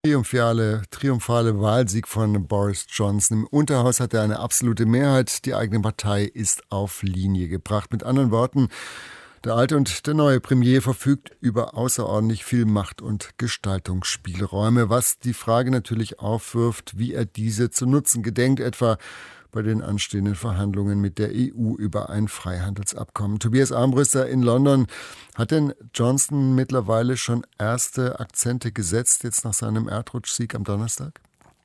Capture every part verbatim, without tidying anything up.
Triumphale, triumphale Wahlsieg von Boris Johnson. Im Unterhaus hat er eine absolute Mehrheit. Die eigene Partei ist auf Linie gebracht. Mit anderen Worten, der alte und der neue Premier verfügt über außerordentlich viel Macht und Gestaltungsspielräume, was die Frage natürlich aufwirft, wie er diese zu nutzen gedenkt, etwa bei den anstehenden Verhandlungen mit der E U über ein Freihandelsabkommen. Tobias Armbruster in London. Hat denn Johnson mittlerweile schon erste Akzente gesetzt, jetzt nach seinem Erdrutschsieg am Donnerstag?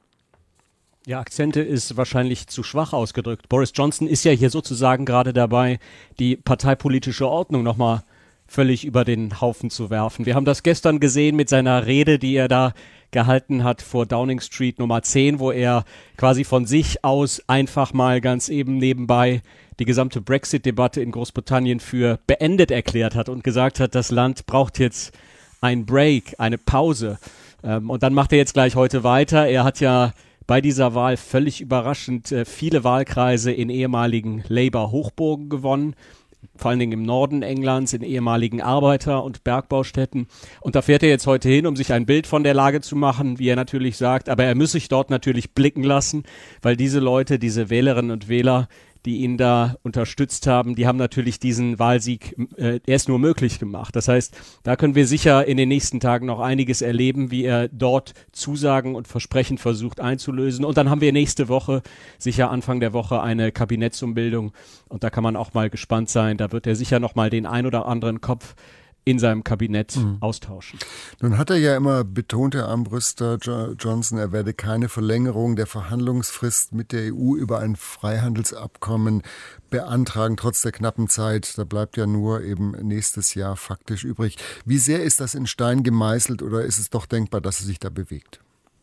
Ja, Akzente ist wahrscheinlich zu schwach ausgedrückt. Boris Johnson ist ja hier sozusagen gerade dabei, die parteipolitische Ordnung nochmal völlig über den Haufen zu werfen. Wir haben das gestern gesehen mit seiner Rede, die er da gehalten hat vor Downing Street Nummer zehn, wo er quasi von sich aus einfach mal ganz eben nebenbei die gesamte Brexit-Debatte in Großbritannien für beendet erklärt hat und gesagt hat, das Land braucht jetzt einen Break, eine Pause. Ähm, und dann macht er jetzt gleich heute weiter. Er hat ja bei dieser Wahl völlig überraschend äh, viele Wahlkreise in ehemaligen Labour-Hochburgen gewonnen. Vor allen Dingen im Norden Englands, in ehemaligen Arbeiter- und Bergbaustädten. Und da fährt er jetzt heute hin, um sich ein Bild von der Lage zu machen, wie er natürlich sagt. Aber er muss sich dort natürlich blicken lassen, weil diese Leute, diese Wählerinnen und Wähler, die ihn da unterstützt haben, die haben natürlich diesen Wahlsieg äh, erst nur möglich gemacht. Das heißt, da können wir sicher in den nächsten Tagen noch einiges erleben, wie er dort Zusagen und Versprechen versucht einzulösen. Und dann haben wir nächste Woche, sicher Anfang der Woche, eine Kabinettsumbildung. Und da kann man auch mal gespannt sein. Da wird er sicher noch mal den ein oder anderen Kopf in seinem Kabinett mhm. austauschen. Nun hat er ja immer betont, Herr Armbruster, jo- Johnson, er werde keine Verlängerung der Verhandlungsfrist mit der E U über ein Freihandelsabkommen beantragen, trotz der knappen Zeit. Da bleibt ja nur eben nächstes Jahr faktisch übrig. Wie sehr ist das in Stein gemeißelt oder ist es doch denkbar, dass er sich da bewegt?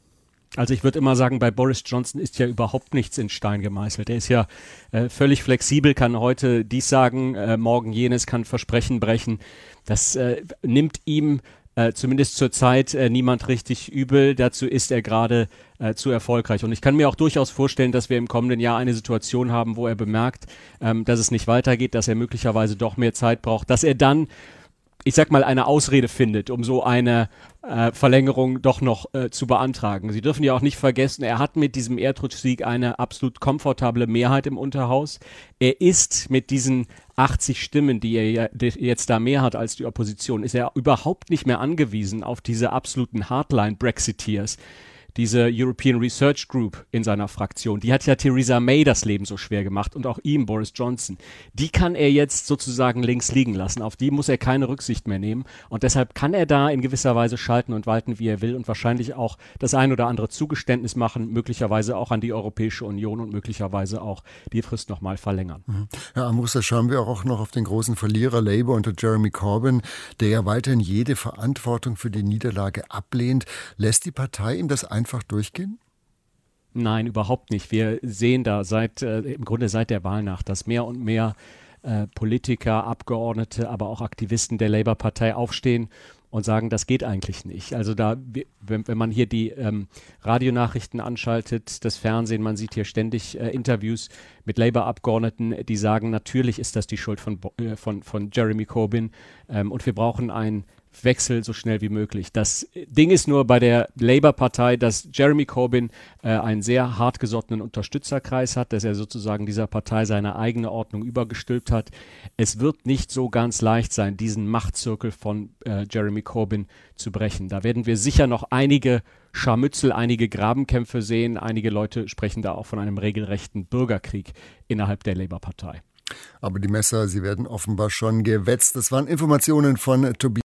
Also ich würde immer sagen, bei Boris Johnson ist ja überhaupt nichts in Stein gemeißelt. Er ist ja äh, völlig flexibel, kann heute dies sagen, äh, morgen jenes, kann Versprechen brechen. Das äh, nimmt ihm äh, zumindest zurzeit äh, niemand richtig übel. Dazu ist er gerade äh, zu erfolgreich. Und ich kann mir auch durchaus vorstellen, dass wir im kommenden Jahr eine Situation haben, wo er bemerkt, ähm, dass es nicht weitergeht, dass er möglicherweise doch mehr Zeit braucht, dass er dann, ich sag mal, eine Ausrede findet, um so eine äh, Verlängerung doch noch äh, zu beantragen. Sie dürfen ja auch nicht vergessen, er hat mit diesem Erdrutschsieg eine absolut komfortable Mehrheit im Unterhaus. Er ist mit diesen achtzig Stimmen, die er ja, die jetzt da mehr hat als die Opposition, ist er überhaupt nicht mehr angewiesen auf diese absoluten Hardline-Brexiteers. Diese European Research Group in seiner Fraktion, die hat ja Theresa May das Leben so schwer gemacht und auch ihm, Boris Johnson. Die kann er jetzt sozusagen links liegen lassen. Auf die muss er keine Rücksicht mehr nehmen. Und deshalb kann er da in gewisser Weise schalten und walten, wie er will und wahrscheinlich auch das ein oder andere Zugeständnis machen, möglicherweise auch an die Europäische Union und möglicherweise auch die Frist nochmal verlängern. Mhm. Herr Armbruster, schauen wir auch noch auf den großen Verlierer Labour unter Jeremy Corbyn, der ja weiterhin jede Verantwortung für die Niederlage ablehnt. Lässt die Partei ihm das einfach durchgehen? Nein, überhaupt nicht. Wir sehen da seit äh, im Grunde seit der Wahlnacht, dass mehr und mehr äh, Politiker, Abgeordnete, aber auch Aktivisten der Labour-Partei aufstehen und sagen, das geht eigentlich nicht. Also da, wenn, wenn man hier die ähm, Radionachrichten anschaltet, das Fernsehen, man sieht hier ständig äh, Interviews mit Labour-Abgeordneten, die sagen, natürlich ist das die Schuld von, äh, von, von Jeremy Corbyn ähm, und wir brauchen ein Wechsel so schnell wie möglich. Das Ding ist nur bei der Labour-Partei, dass Jeremy Corbyn äh, einen sehr hartgesottenen Unterstützerkreis hat, dass er sozusagen dieser Partei seine eigene Ordnung übergestülpt hat. Es wird nicht so ganz leicht sein, diesen Machtzirkel von äh, Jeremy Corbyn zu brechen. Da werden wir sicher noch einige Scharmützel, einige Grabenkämpfe sehen. Einige Leute sprechen da auch von einem regelrechten Bürgerkrieg innerhalb der Labour-Partei. Aber die Messer, sie werden offenbar schon gewetzt. Das waren Informationen von Tobias